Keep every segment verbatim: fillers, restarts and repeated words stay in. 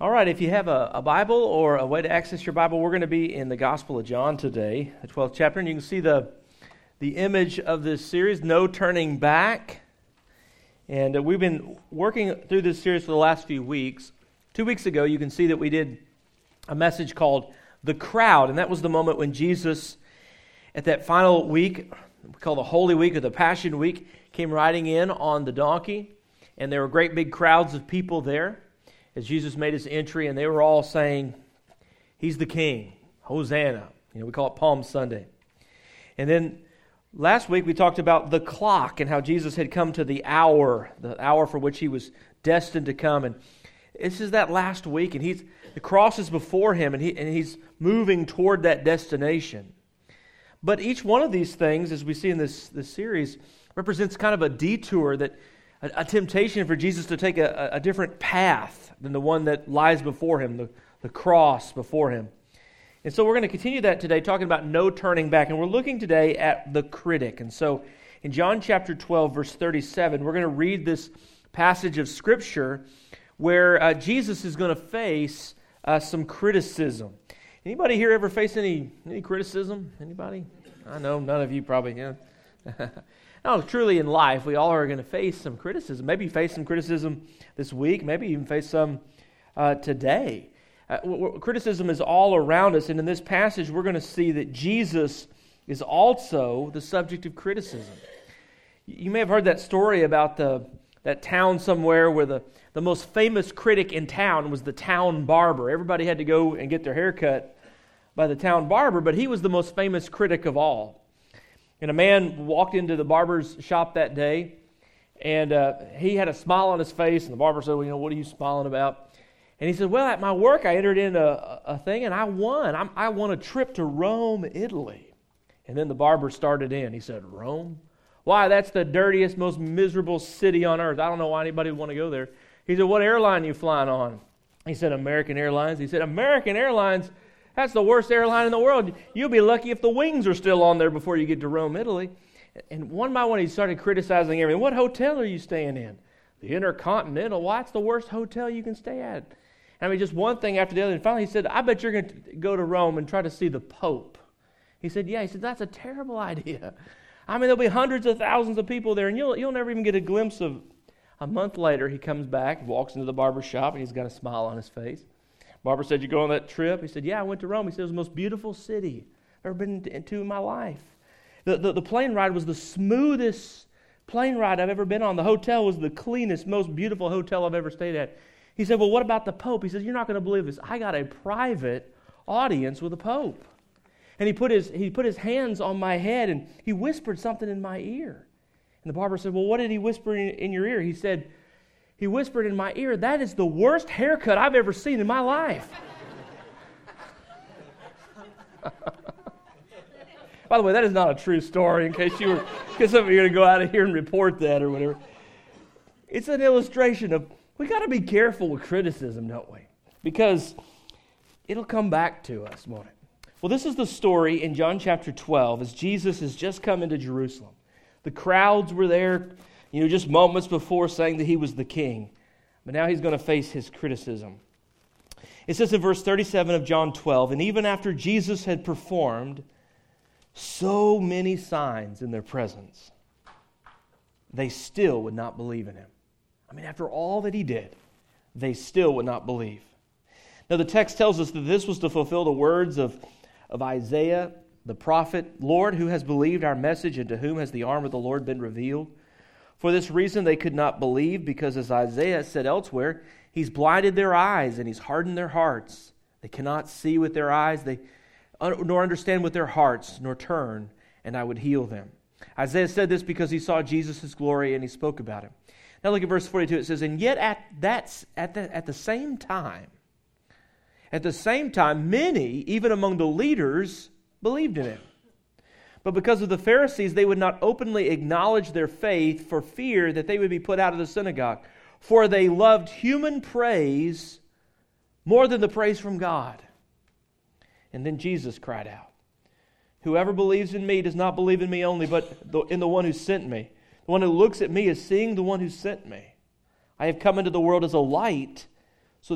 All right, if you have a, a Bible or a way to access your Bible, we're going to be in the Gospel of John today, the twelfth chapter, and you can see the the image of this series, No Turning Back. And uh, we've been working through this series for the last few weeks. Two weeks ago, you can see that we did a message called The Crowd, and that was the moment when Jesus, at that final week, we call the Holy Week or the Passion Week, came riding in on the donkey, and there were great big crowds of people there as Jesus made his entry, and they were all saying, "He's the King, Hosanna." You know, we call it Palm Sunday. And then last week we talked about the clock and how Jesus had come to the hour, the hour for which he was destined to come. And this is that last week, and he's the cross is before him, and he and he's moving toward that destination. But each one of these things, as we see in this, this series, represents kind of a detour, that a, a temptation for Jesus to take a, a different path than the one that lies before him, the, the cross before him. And so we're going to continue that today, talking about no turning back. And we're looking today at the critic. And so in John chapter twelve, verse thirty-seven, we're going to read this passage of Scripture where uh, Jesus is going to face uh, some criticism. Anybody here ever face any any criticism? Anybody? I know none of you probably. Yeah. No, truly in life, we all are going to face some criticism. Maybe face some criticism this week. Maybe even face some uh, today. Uh, w- w- criticism is all around us, and in this passage, we're going to see that Jesus is also the subject of criticism. You may have heard that story about the that town somewhere where the, the most famous critic in town was the town barber. Everybody had to go and get their hair cut by the town barber, but he was the most famous critic of all. And a man walked into the barber's shop that day, and uh, he had a smile on his face, and the barber said, "Well, you know, what are you smiling about?" And he said, "Well, at my work, I entered in a, a thing, and I won. I'm, I won a trip to Rome, Italy." And then the barber started in. He said, "Rome? Why, that's the dirtiest, most miserable city on earth. I don't know why anybody would want to go there." He said, "What airline are you flying on?" He said, "American Airlines." He said, "American Airlines? That's the worst airline in the world. You'll be lucky if the wings are still on there before you get to Rome, Italy." And one by one, he started criticizing everything. "What hotel are you staying in?" "The Intercontinental." "Why, it's the worst hotel you can stay at." I mean, just one thing after the other. And finally he said, "I bet you're going to go to Rome and try to see the Pope." He said, "Yeah." He said, "That's a terrible idea. I mean, there'll be hundreds of thousands of people there, and you'll you'll never even get a glimpse of." A month later, he comes back, walks into the barber shop, and he's got a smile on his face. Barber said, "You go on that trip?" He said, "Yeah, I went to Rome." He said, "It was the most beautiful city I've ever been into in my life. The, the, the plane ride was the smoothest plane ride I've ever been on. The hotel was the cleanest, most beautiful hotel I've ever stayed at." He said, "Well, what about the Pope?" He said, "You're not going to believe this. I got a private audience with the Pope." And he put his he put his hands on my head, and he whispered something in my ear. And the barber said, "Well, what did he whisper in, in your ear?" He said, "He whispered in my ear, 'That is the worst haircut I've ever seen in my life.'" By the way, that is not a true story, in case you were, because some of you are going to go out of here and report that or whatever. It's an illustration of, we got to be careful with criticism, don't we? Because it'll come back to us, won't it? Well, this is the story in John chapter twelve, as Jesus has just come into Jerusalem. The crowds were there, you know, just moments before, saying that he was the king. But now he's going to face his criticism. It says in verse thirty-seven of John twelve, "And even after Jesus had performed so many signs in their presence, they still would not believe in him." I mean, after all that he did, they still would not believe. Now, the text tells us that this was to fulfill the words of, of Isaiah, the prophet, "Lord, who has believed our message, and to whom has the arm of the Lord been revealed? For this reason they could not believe, because as Isaiah said elsewhere, he's blinded their eyes and he's hardened their hearts. They cannot see with their eyes, they nor understand with their hearts, nor turn, and I would heal them." Isaiah said this because he saw Jesus' glory and he spoke about him. Now look at verse forty-two. It says, "And yet at that at the, at the same time, at the same time, many, even among the leaders, believed in him. But because of the Pharisees, they would not openly acknowledge their faith for fear that they would be put out of the synagogue. For they loved human praise more than the praise from God." And then Jesus cried out, "Whoever believes in me does not believe in me only, but in the one who sent me. The one who looks at me is seeing the one who sent me. I have come into the world as a light, so that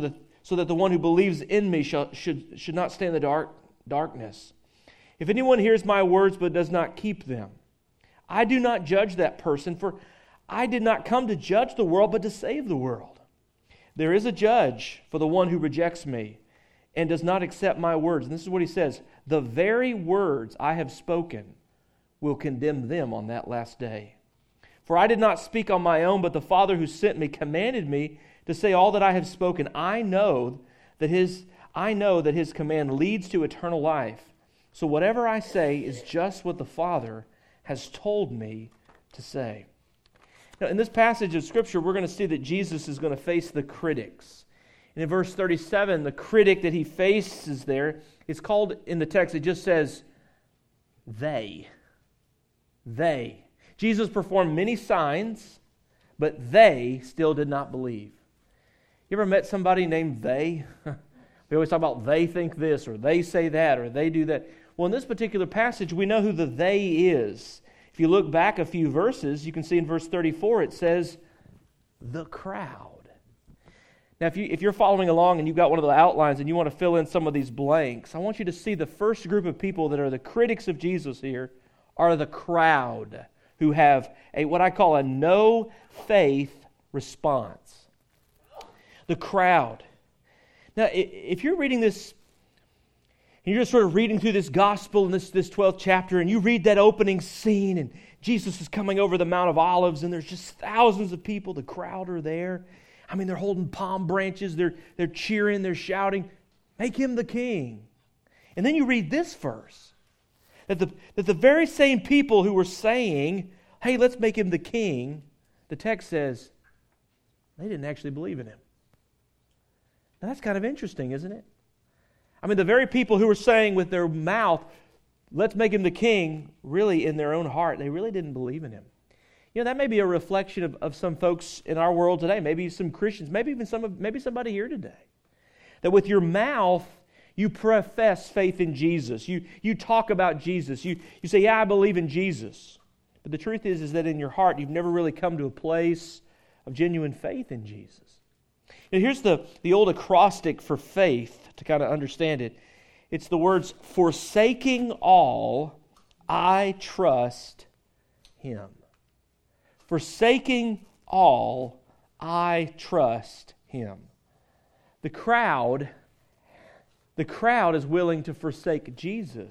so that the one who believes in me shall, should, should not stay in the dark darkness. If anyone hears my words but does not keep them, I do not judge that person, for I did not come to judge the world, but to save the world. There is a judge for the one who rejects me and does not accept my words. And this is what he says, the very words I have spoken will condemn them on that last day. For I did not speak on my own, but the Father who sent me commanded me to say all that I have spoken. I know that his I know that his command leads to eternal life. So whatever I say is just what the Father has told me to say. Now, in this passage of Scripture, we're going to see that Jesus is going to face the critics. And in verse thirty-seven, the critic that he faces there, it's called, in the text, it just says, they. They. Jesus performed many signs, but they still did not believe. You ever met somebody named they? We always talk about they think this, or they say that, or they do that. Well, in this particular passage, we know who the they is. If you look back a few verses, you can see in verse thirty-four, it says, the crowd. Now, if, you, if you're following along and you've got one of the outlines and you want to fill in some of these blanks, I want you to see the first group of people that are the critics of Jesus here are the crowd, who have a what I call a no faith response. The crowd. Now, if you're reading this, and you're just sort of reading through this gospel in this, this twelfth chapter, and you read that opening scene, and Jesus is coming over the Mount of Olives, and there's just thousands of people, the crowd are there. I mean, they're holding palm branches, they're, they're cheering, they're shouting, make him the king. And then you read this verse, that the, that the very same people who were saying, hey, let's make him the king, the text says, they didn't actually believe in him. Now that's kind of interesting, isn't it? I mean, the very people who were saying with their mouth, let's make him the king, really in their own heart, they really didn't believe in him. You know, that may be a reflection of, of some folks in our world today, maybe some Christians, maybe even some of, maybe somebody here today. That with your mouth, you profess faith in Jesus. You, you talk about Jesus. You, you say, yeah, I believe in Jesus. But the truth is, is that in your heart, you've never really come to a place of genuine faith in Jesus. And here's the, the old acrostic for faith to kind of understand it. It's the words, forsaking all, I trust him. Forsaking all, I trust him. The crowd, the crowd is willing to forsake Jesus.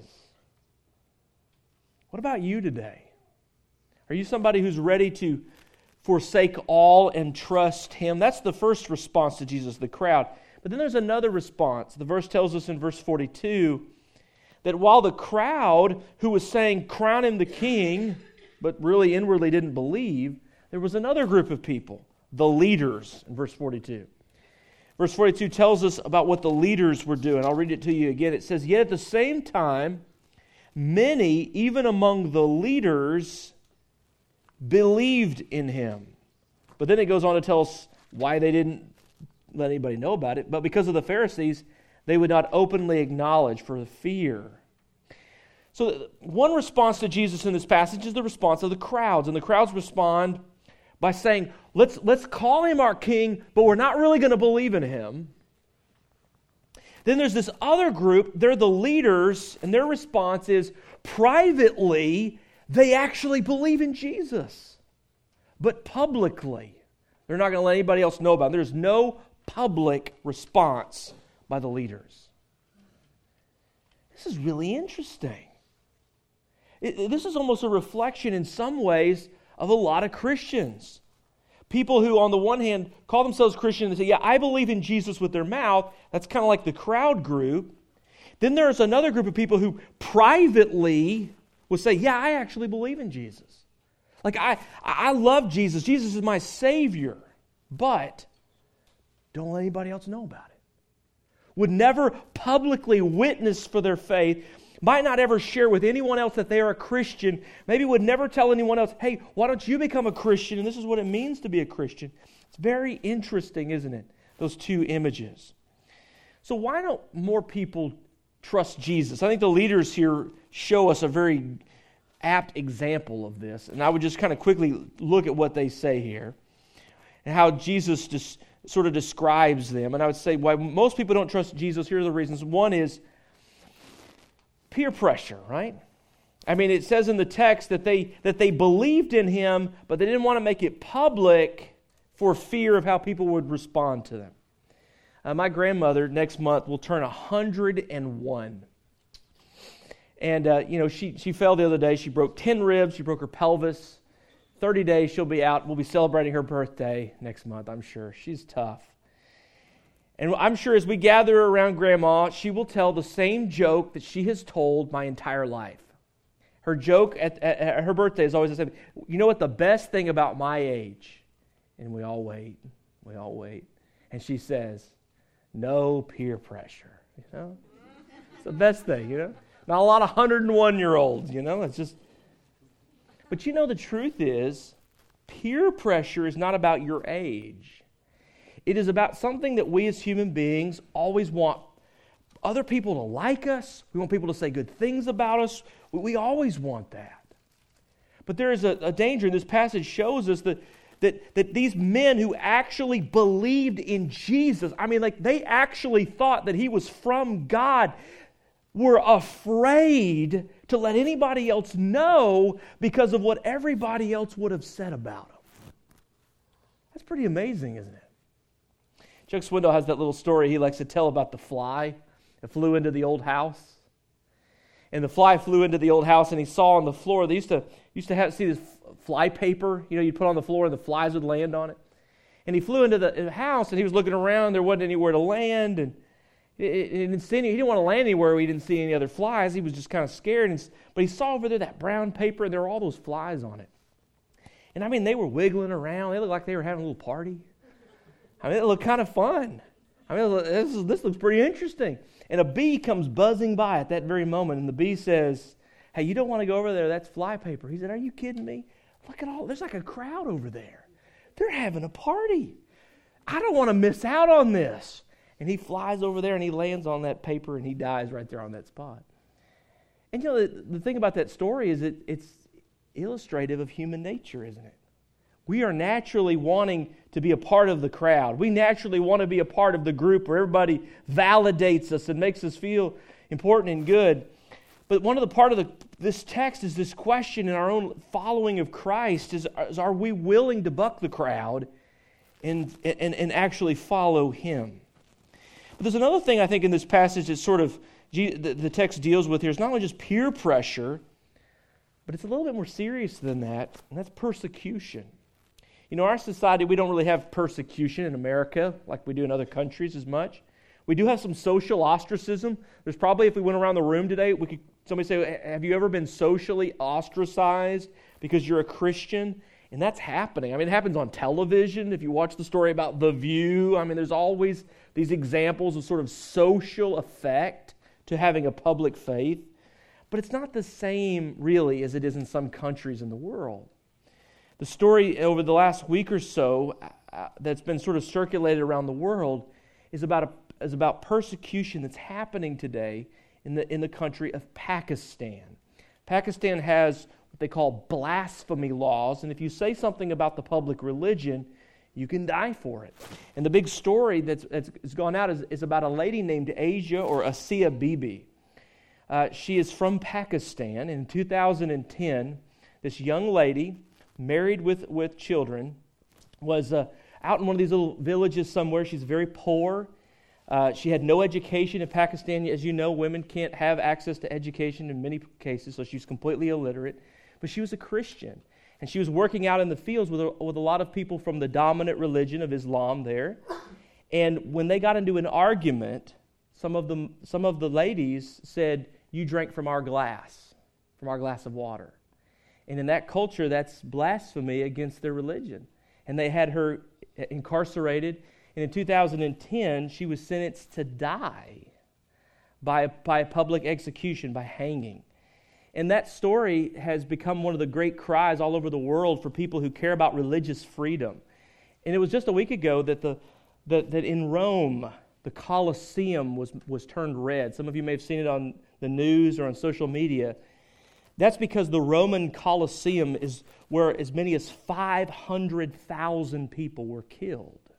What about you today? Are you somebody who's ready to forsake all and trust him? That's the first response to Jesus, the crowd. But then there's another response. The verse tells us in verse forty-two that while the crowd who was saying, crown him the king, but really inwardly didn't believe, there was another group of people, the leaders, in verse forty-two. Verse forty-two tells us about what the leaders were doing. I'll read it to you again. It says, yet at the same time, many, even among the leaders, believed in him. But then it goes on to tell us why they didn't let anybody know about it. But because of the Pharisees, they would not openly acknowledge for the fear. So one response to Jesus in this passage is the response of the crowds. And the crowds respond by saying, let's, let's call him our king, but we're not really going to believe in him. Then there's this other group, they're the leaders, and their response is, privately, they actually believe in Jesus. But publicly, they're not going to let anybody else know about it. There's no public response by the leaders. This is really interesting. It, this is almost a reflection in some ways of a lot of Christians. People who, on the one hand, call themselves Christian and say, yeah, I believe in Jesus with their mouth. That's kind of like the crowd group. Then there's another group of people who privately will say, yeah, I actually believe in Jesus. Like, I, I love Jesus. Jesus is my Savior. But don't let anybody else know about it. Would never publicly witness for their faith. Might not ever share with anyone else that they are a Christian. Maybe would never tell anyone else, hey, why don't you become a Christian? And this is what it means to be a Christian. It's very interesting, isn't it? Those two images. So why don't more people trust Jesus? I think the leaders here show us a very apt example of this. And I would just kind of quickly look at what they say here. And how Jesus just sort of describes them. And I would say why most people don't trust Jesus, here are the reasons. One is peer pressure, right? I mean, it says in the text that they that they believed in him, but they didn't want to make it public for fear of how people would respond to them. Uh, my grandmother next month will turn one hundred and one. And, uh, you know, she, she fell the other day. She broke ten ribs. She broke her pelvis. thirty days she'll be out. We'll be celebrating her birthday next month, I'm sure. She's tough. And I'm sure as we gather around Grandma, she will tell the same joke that she has told my entire life. Her joke at, at, at her birthday is always the same. You know what the best thing about my age? And we all wait. We all wait. And she says, no peer pressure. You know? It's the best thing, you know? Not a lot of one hundred and one-year-olds, you know? It's just... But you know, the truth is, peer pressure is not about your age. It is about something that we as human beings always want other people to like us. We want people to say good things about us. We, we always want that. But there is a, a danger, and this passage shows us that, that, that these men who actually believed in Jesus, I mean, like they actually thought that he was from God, were afraid to let anybody else know because of what everybody else would have said about him. That's pretty amazing, isn't it? Chuck Swindoll has that little story he likes to tell about the fly that flew into the old house. And the fly flew into the old house, and he saw on the floor, they used to used to have see this fly paper, you know, you'd put on the floor and the flies would land on it. And he flew into the house, and he was looking around, there wasn't anywhere to land, and It, it, it, he didn't want to land anywhere where he didn't see any other flies. He was just kind of scared. And, but he saw over there that brown paper, and there were all those flies on it. And I mean, they were wiggling around. They looked like they were having a little party. I mean, it looked kind of fun. I mean, this, is, this looks pretty interesting. And a bee comes buzzing by at that very moment, and the bee says, hey, you don't want to go over there. That's fly paper. He said, are you kidding me? Look at all, there's like a crowd over there. They're having a party. I don't want to miss out on this. And he flies over there and he lands on that paper and he dies right there on that spot. And you know, the, the thing about that story is that it's illustrative of human nature, isn't it? We are naturally wanting to be a part of the crowd. We naturally want to be a part of the group where everybody validates us and makes us feel important and good. But one of the part of the, this text is this question in our own following of Christ is, is are we willing to buck the crowd and, and, and actually follow him? But there's another thing I think in this passage that sort of the, the text deals with here is not only just peer pressure, but it's a little bit more serious than that, and that's persecution. You know, our society, we don't really have persecution in America like we do in other countries as much. We do have some social ostracism. There's probably, if we went around the room today, we could somebody say, have you ever been socially ostracized because you're a Christian? And that's happening. I mean, it happens on television. If you watch the story about The View, I mean, there's always these examples of sort of social effect to having a public faith. But it's not the same, really, as it is in some countries in the world. The story over the last week or so uh, that's been sort of circulated around the world is about a, is about persecution that's happening today in the in the country of Pakistan. Pakistan has what they call blasphemy laws, and if you say something about the public religion, you can die for it. And the big story that's, that's gone out is, is about a lady named Asia or Asiya Bibi. Uh, she is from Pakistan. And in two thousand ten, this young lady, married with, with children, was uh, out in one of these little villages somewhere. She's very poor. Uh, she had no education in Pakistan. As you know, women can't have access to education in many cases, so she's completely illiterate. But she was a Christian, and she was working out in the fields with a, with a lot of people from the dominant religion of Islam there. And when they got into an argument, some of them, some of the ladies said, "You drank from our glass, from our glass of water." And in that culture, that's blasphemy against their religion. And they had her incarcerated. And in two thousand ten, she was sentenced to die by a, by a public execution, by hanging. And that story has become one of the great cries all over the world for people who care about religious freedom. And it was just a week ago that the that, that in Rome, the Colosseum was, was turned red. Some of you may have seen it on the news or on social media. That's because the Roman Colosseum is where as many as five hundred thousand people were killed.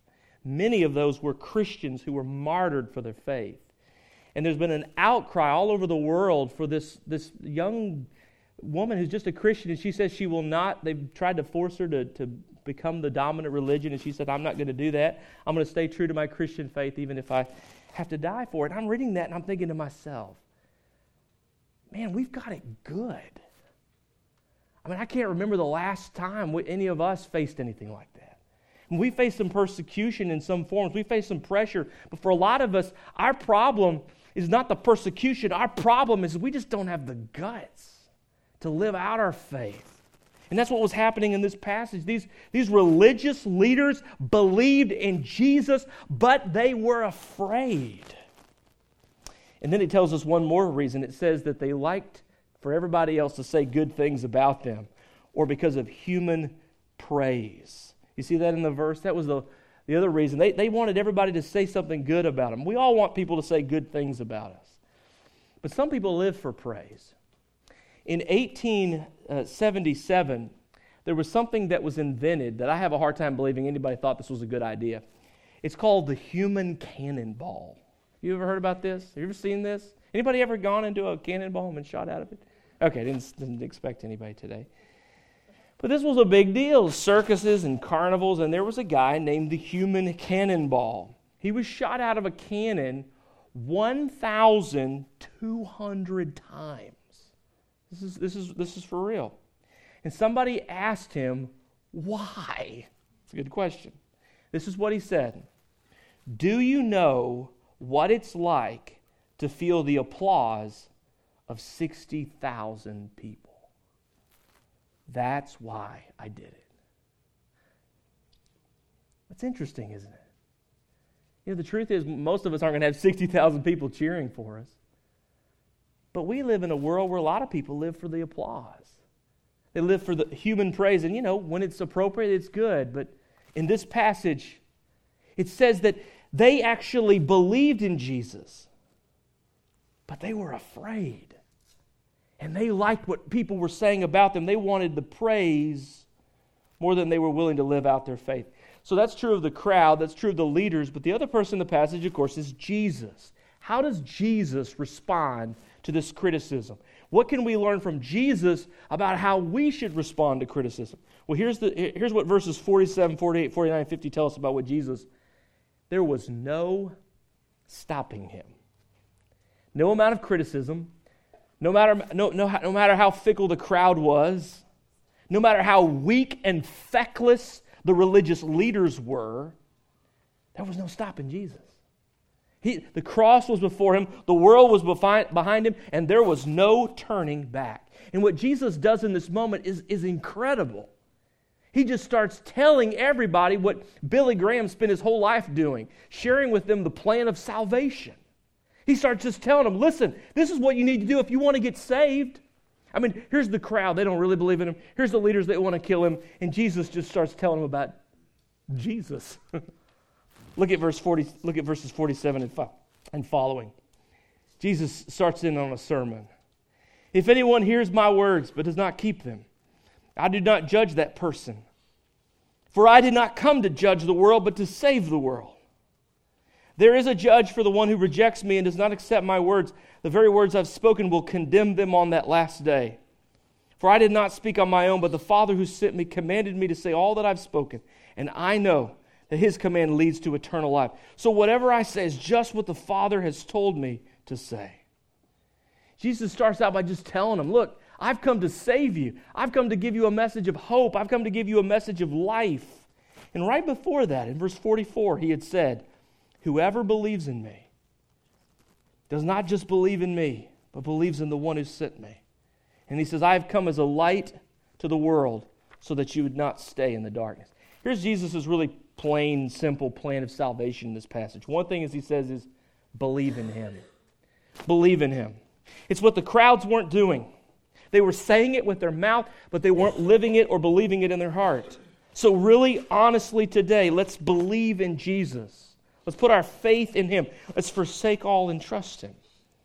Many of those were Christians who were martyred for their faith. And there's been an outcry all over the world for this, this young woman who's just a Christian, and she says she will not, they've tried to force her to, to become the dominant religion, and she said, I'm not going to do that. I'm going to stay true to my Christian faith even if I have to die for it. And I'm reading that and I'm thinking to myself, man, we've got it good. I mean, I can't remember the last time we, any of us faced anything like that. And we face some persecution in some forms. We face some pressure. But for a lot of us, our problem is not the persecution. Our problem is we just don't have the guts to live out our faith. And that's what was happening in this passage. These, these religious leaders believed in Jesus, but they were afraid. And then it tells us one more reason. It says that they liked for everybody else to say good things about them, or because of human praise. You see that in the verse? That was the, the other reason. They, they wanted everybody to say something good about them. We all want people to say good things about us. But some people live for praise. In eighteen seventy-seven, there was something that was invented that I have a hard time believing anybody thought this was a good idea. It's called the human cannonball. You ever heard about this? Have you ever seen this? Anybody ever gone into a cannonball and been shot out of it? Okay, didn't, didn't expect anybody today. But this was a big deal. Circuses and carnivals, and there was a guy named the human cannonball. He was shot out of a cannon one thousand two hundred times. This is, this is, this is for real. And somebody asked him, why? It's a good question. This is what he said. Do you know what it's like to feel the applause of sixty thousand people? That's why I did it. That's interesting, isn't it? You know, the truth is, most of us aren't going to have sixty thousand people cheering for us. But we live in a world where a lot of people live for the applause. They live for the human praise. And, you know, when it's appropriate, it's good. But in this passage, it says that they actually believed in Jesus, but they were afraid. And they liked what people were saying about them. They wanted the praise more than they were willing to live out their faith. So that's true of the crowd. That's true of the leaders. But the other person in the passage, of course, is Jesus. How does Jesus respond to this criticism? What can we learn from Jesus about how we should respond to criticism? Well, here's the here's what verses forty-seven, forty-eight, forty-nine, fifty tell us about what Jesus. There was no stopping him. No amount of criticism, no matter no, no, no matter how fickle the crowd was, no matter how weak and feckless the religious leaders were, there was no stopping Jesus. He, the cross was before him, the world was behind, behind him, and there was no turning back. And what Jesus does in this moment is, is incredible. He just starts telling everybody what Billy Graham spent his whole life doing, sharing with them the plan of salvation. He starts just telling them, listen, this is what you need to do if you want to get saved. I mean, here's the crowd. They don't really believe in him. Here's the leaders that want to kill him. And Jesus just starts telling them about Jesus. Look at verse forty. Look at verses forty-seven and, five, and following. Jesus starts in on a sermon. If anyone hears my words but does not keep them, I do not judge that person. For I did not come to judge the world, but to save the world. There is a judge for the one who rejects me and does not accept my words. The very words I've spoken will condemn them on that last day. For I did not speak on my own, but the Father who sent me commanded me to say all that I've spoken. And I know that his command leads to eternal life. So whatever I say is just what the Father has told me to say. Jesus starts out by just telling them, look, I've come to save you. I've come to give you a message of hope. I've come to give you a message of life. And right before that, in verse forty-four, he had said, whoever believes in me does not just believe in me, but believes in the one who sent me. And he says, I have come as a light to the world so that you would not stay in the darkness. Here's Jesus' really plain, simple plan of salvation in this passage. One thing is he says is, believe in him. Believe in him. It's what the crowds weren't doing. They were saying it with their mouth, but they weren't living it or believing it in their heart. So really, honestly today, let's believe in Jesus. Let's put our faith in him. Let's forsake all and trust him.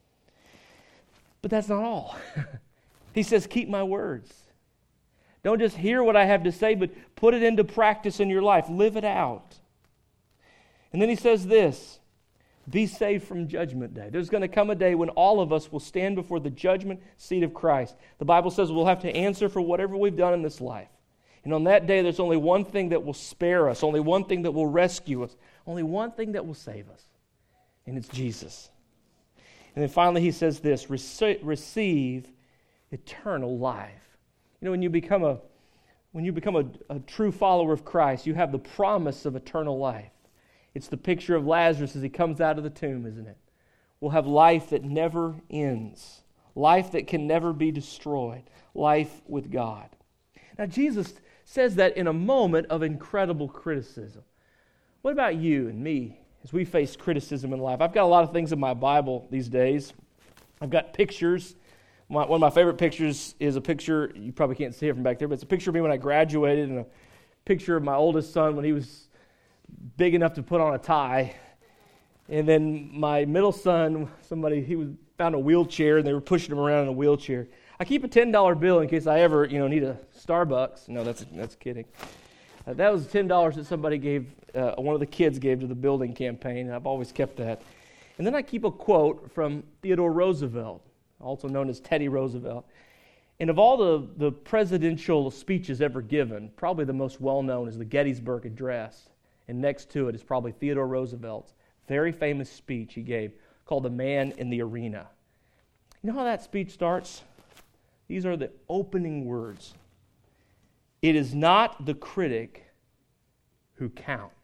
But that's not all. He says, keep my words. Don't just hear what I have to say, but put it into practice in your life. Live it out. And then he says this, be saved from judgment day. There's going to come a day when all of us will stand before the judgment seat of Christ. The Bible says we'll have to answer for whatever we've done in this life. And on that day, there's only one thing that will spare us, only one thing that will rescue us, only one thing that will save us, and it's Jesus. And then finally he says this, Rece- receive eternal life. You know, when you become a when you become a, a true follower of Christ, you have the promise of eternal life. It's the picture of Lazarus as he comes out of the tomb, isn't it? We'll have life that never ends, life that can never be destroyed, life with God. Now Jesus says that in a moment of incredible criticism. What about you and me as we face criticism in life? I've got a lot of things in my Bible these days. I've got pictures. My, one of my favorite pictures is a picture, you probably can't see it from back there, but it's a picture of me when I graduated and a picture of my oldest son when he was big enough to put on a tie. And then my middle son, somebody, he was found a wheelchair and they were pushing him around in a wheelchair. I keep a ten dollar bill in case I ever, you know, need a Starbucks. No, that's that's kidding. Uh, that was ten dollars that somebody gave, uh, one of the kids gave to the building campaign, and I've always kept that. And then I keep a quote from Theodore Roosevelt, also known as Teddy Roosevelt. And of all the, the presidential speeches ever given, probably the most well-known is the Gettysburg Address. And next to it is probably Theodore Roosevelt's very famous speech he gave called The Man in the Arena. You know how that speech starts? These are the opening words. It is not the critic who counts.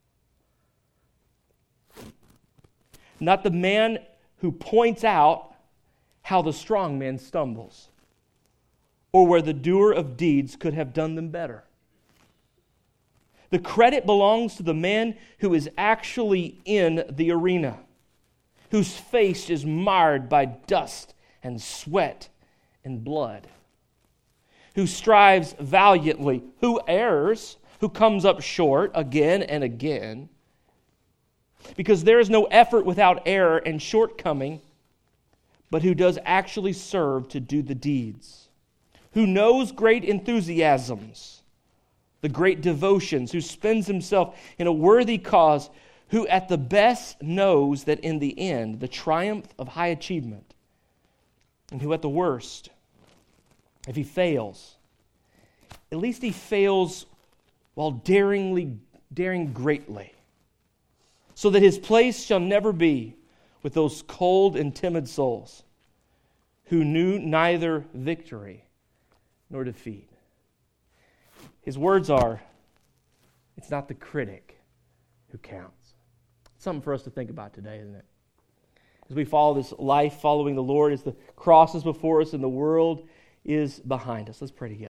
Not the man who points out how the strong man stumbles, or where the doer of deeds could have done them better. The credit belongs to the man who is actually in the arena, whose face is marred by dust and sweat and blood, who strives valiantly, who errs, who comes up short again and again, because there is no effort without error and shortcoming, but who does actually serve to do the deeds, who knows great enthusiasms, the great devotions, who spends himself in a worthy cause, who at the best knows that in the end, the triumph of high achievement, and who at the worst, if he fails, at least he fails while daringly, daring greatly, so that his place shall never be with those cold and timid souls who knew neither victory nor defeat. His words are, it's not the critic who counts. It's something for us to think about today, isn't it? As we follow this life following the Lord, as the cross is before us and the world is behind us. Let's pray together.